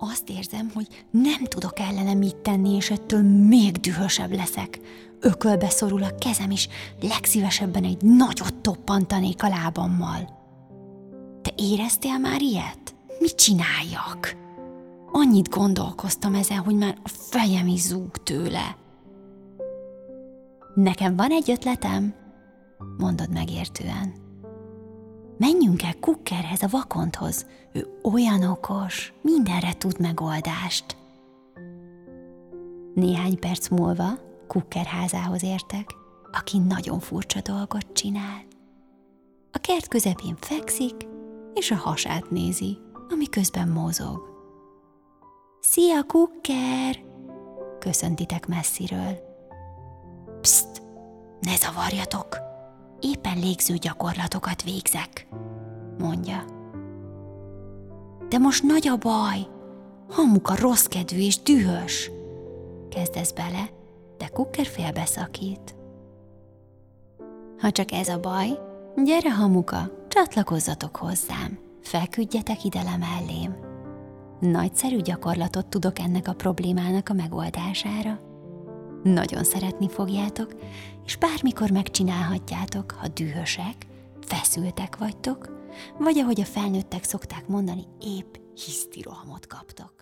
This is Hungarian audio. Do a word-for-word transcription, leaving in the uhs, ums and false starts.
Azt érzem, hogy nem tudok ellene mit tenni, és ettől még dühösebb leszek. Ökölbe szorul a kezem, és legszívesebben egy nagyot toppantanék a lábammal. Te éreztél már ilyet? Mit csináljak? Annyit gondolkoztam ezen, hogy már a fejem is zúg tőle. Nekem van egy ötletem, mondod megértően. Menjünk el Kukkerhez, a vakonthoz. Ő olyan okos, mindenre tud megoldást. Néhány perc múlva Kukker házához értek, aki nagyon furcsa dolgot csinál. A kert közepén fekszik, és a hasát nézi, ami közben mozog. Szia, Kukker! Köszöntitek messziről. Pszt! Ne zavarjatok! Éppen légző gyakorlatokat végzek, mondja. De most nagy a baj, Hamuka rosszkedvű és dühös. Kezdesz bele, de Kukker félbeszakít. Ha csak ez a baj, gyere, Hamuka, csatlakozzatok hozzám, feküdjetek ide le mellém. Nagyszerű gyakorlatot tudok ennek a problémának a megoldására. Nagyon szeretni fogjátok, és bármikor megcsinálhatjátok, ha dühösek, feszültek vagytok, vagy ahogy a felnőttek szokták mondani, épp hisztirohamot kaptok.